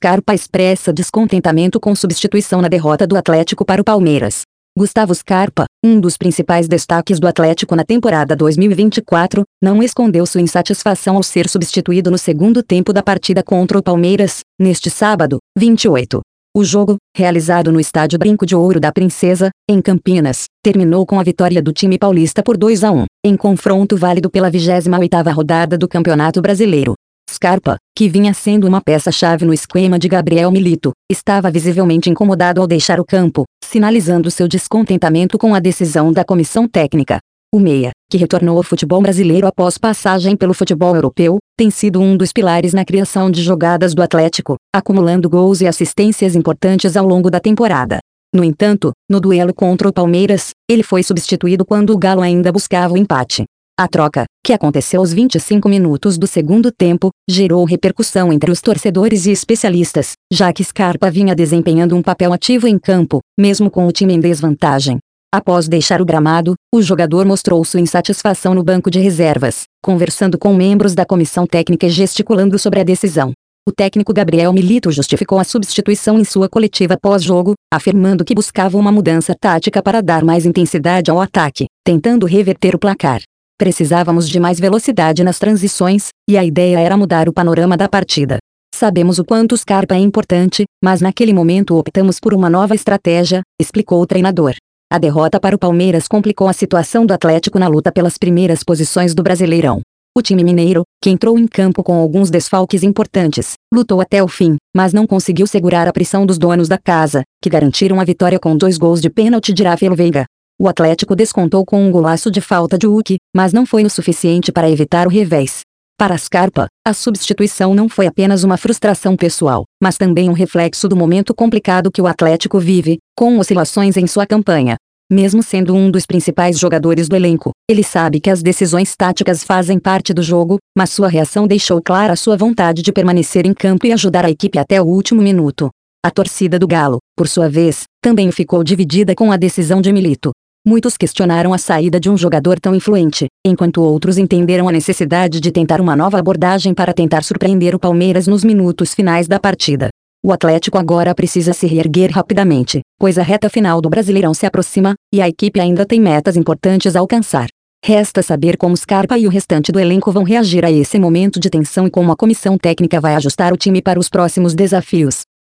Scarpa expressa descontentamento com substituição na derrota do Atlético para o Palmeiras. Gustavo Scarpa, um dos principais destaques do Atlético na temporada 2024, não escondeu sua insatisfação ao ser substituído no segundo tempo da partida contra o Palmeiras, neste sábado, 28. O jogo, realizado no estádio Brinco de Ouro da Princesa, em Campinas, terminou com a vitória do time paulista por 2-1, em confronto válido pela 28ª rodada do Campeonato Brasileiro. Scarpa, que vinha sendo uma peça-chave no esquema de Gabriel Milito, estava visivelmente incomodado ao deixar o campo, sinalizando seu descontentamento com a decisão da comissão técnica. O meia, que retornou ao futebol brasileiro após passagem pelo futebol europeu, tem sido um dos pilares na criação de jogadas do Atlético, acumulando gols e assistências importantes ao longo da temporada. No entanto, no duelo contra o Palmeiras, ele foi substituído quando o Galo ainda buscava o empate. A troca, que aconteceu aos 25 minutos do segundo tempo, gerou repercussão entre os torcedores e especialistas, já que Scarpa vinha desempenhando um papel ativo em campo, mesmo com o time em desvantagem. Após deixar o gramado, o jogador mostrou sua insatisfação no banco de reservas, conversando com membros da comissão técnica e gesticulando sobre a decisão. O técnico Gabriel Milito justificou a substituição em sua coletiva pós-jogo, afirmando que buscava uma mudança tática para dar mais intensidade ao ataque, tentando reverter o placar. Precisávamos de mais velocidade nas transições, e a ideia era mudar o panorama da partida. Sabemos o quanto Scarpa é importante, mas naquele momento optamos por uma nova estratégia, explicou o treinador. A derrota para o Palmeiras complicou a situação do Atlético na luta pelas primeiras posições do Brasileirão. O time mineiro, que entrou em campo com alguns desfalques importantes, lutou até o fim, mas não conseguiu segurar a pressão dos donos da casa, que garantiram a vitória com 2 gols de pênalti de Rafael Veiga. O Atlético descontou com um golaço de falta de Hulk, mas não foi o suficiente para evitar o revés. Para Scarpa, a substituição não foi apenas uma frustração pessoal, mas também um reflexo do momento complicado que o Atlético vive, com oscilações em sua campanha. Mesmo sendo um dos principais jogadores do elenco, ele sabe que as decisões táticas fazem parte do jogo, mas sua reação deixou clara sua vontade de permanecer em campo e ajudar a equipe até o último minuto. A torcida do Galo, por sua vez, também ficou dividida com a decisão de Milito. Muitos questionaram a saída de um jogador tão influente, enquanto outros entenderam a necessidade de tentar uma nova abordagem para tentar surpreender o Palmeiras nos minutos finais da partida. O Atlético agora precisa se reerguer rapidamente, pois a reta final do Brasileirão se aproxima, e a equipe ainda tem metas importantes a alcançar. Resta saber como Scarpa e o restante do elenco vão reagir a esse momento de tensão e como a comissão técnica vai ajustar o time para os próximos desafios.